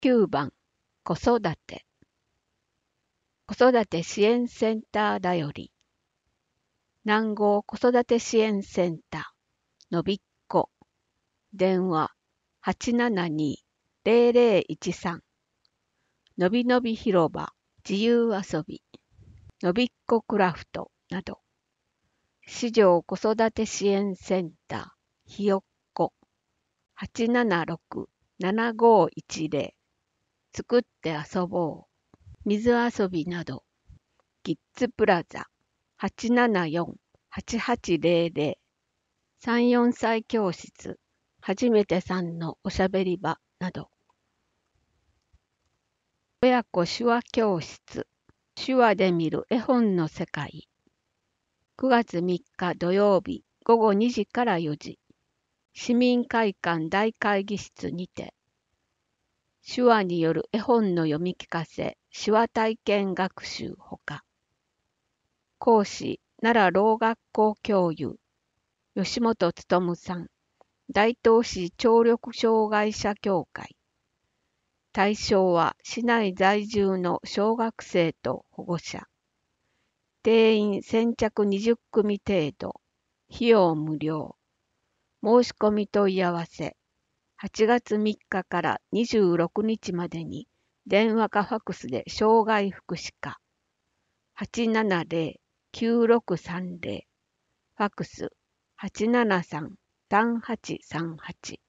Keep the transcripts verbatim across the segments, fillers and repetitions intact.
きゅうばん子育て子育て支援センターだより南郷子育て支援センターのびっこ電話 はちななに ゼロゼロいちさん のびのび広場自由遊びのびっこクラフトなど市場子育て支援センターひよっこ はちななろく ななごいちゼロ作って遊ぼう水遊びなどキッズプラザ はちななよん はちはちゼロゼロ さん、よんさい教室はじめてさんのおしゃべり場など親子手話教室手話で見る絵本の世界くがつみっか土曜日ごごにじからよじ市民会館大会議室にて手話による絵本の読み聞かせ手話体験学習ほか講師奈良ろう学校教諭吉本勉さん大東市聴力障害者協会対象は市内在住の小学生と保護者定員先着にじゅっくみ程度費用無料申し込み問い合わせはちがつみっかからにじゅうろくにちまでに電話かファクスで障害福祉課 はちななゼロ きゅうろくさんゼロ ファクス はちななさん さんはちさんはち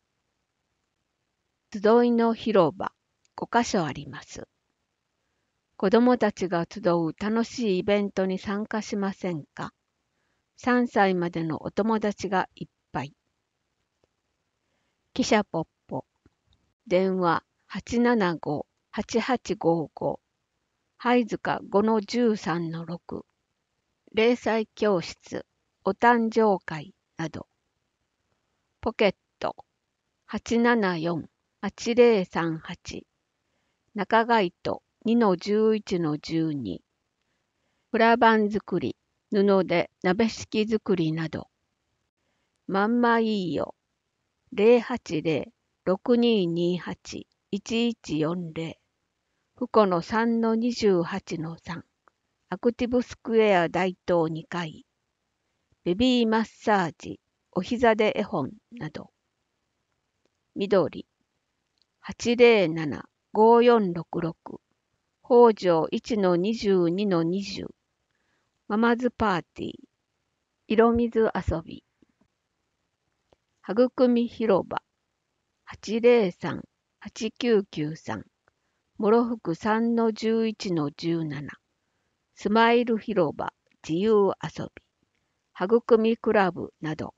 集いの広場ごかしょあります。子どもたちが集う楽しいイベントに参加しませんか？さんさいまでのお友達がいっぱい。汽車ポッポ電話 はちななご はちはちごご はいずか ごのじゅうさんのろく 零細教室お誕生会などポケット はちななよん はちゼロさんはち 中ガイト にのじゅういちのじゅうに プラバン作り布で鍋敷き作りなどまんまいいよ ゼロはちゼロ ろくににはち いちいちよんゼロふこの さんのにじゅうはちのさん アクティブスクエア大東にかいベビーマッサージお膝で絵本など緑 はちゼロなな ごよんろくろく 北条 いちのにじゅうにのにじゅう ママズパーティー色水遊びはぐくみ広場 はちゼロさん はちきゅうきゅうさん もろふく さんのじゅういちのじゅうなな スマイル広場自由遊びはぐくみクラブなど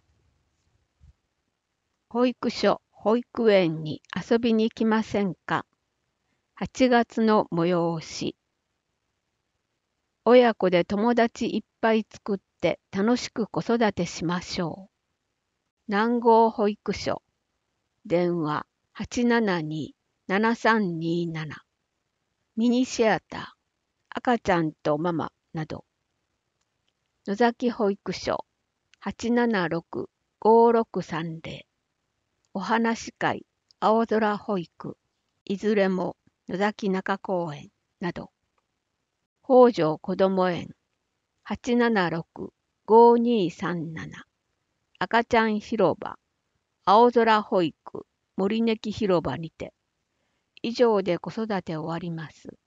保育所保育園に遊びに来ませんか？はちがつの催し親子で友達いっぱい作って楽しく子育てしましょう。南郷保育所電話 はちななに ななさんになな ミニシアター赤ちゃんとママなど野崎保育所 はちななろく ごろくさんゼロ お話し会青空保育いずれも野崎中公園など北条こども園 はちななろく ごにさんなな 赤ちゃん広場青空保育森根木広場にて以上で子育て終わります。